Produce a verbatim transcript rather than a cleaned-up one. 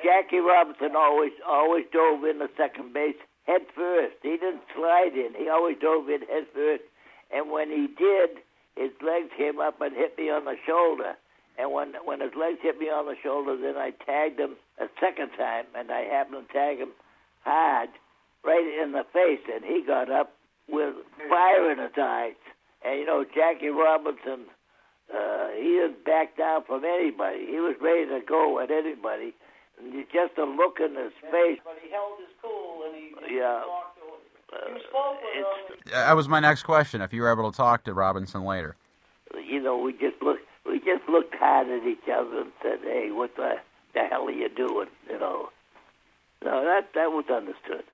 Jackie Robinson always always dove in the second base head first. He didn't slide in. He always dove in head first. And when he did, his legs came up and hit me on the shoulder. And when when his legs hit me on the shoulder, then I tagged him a second time, and I happened to tag him hard right in the face, and he got up with fire in his eyes. And, you know, Jackie Robinson, uh, he didn't back down from anybody. He was ready to go at anybody. And just a look in his face. But he held his cool, and he, and yeah. he talked to him. You spoke with him. That was my next question, if you were able to talk to Robinson later. You know, we just looked, we just looked hard at each other and said, hey, what the, the hell are you doing, you know? No, that, that was understood.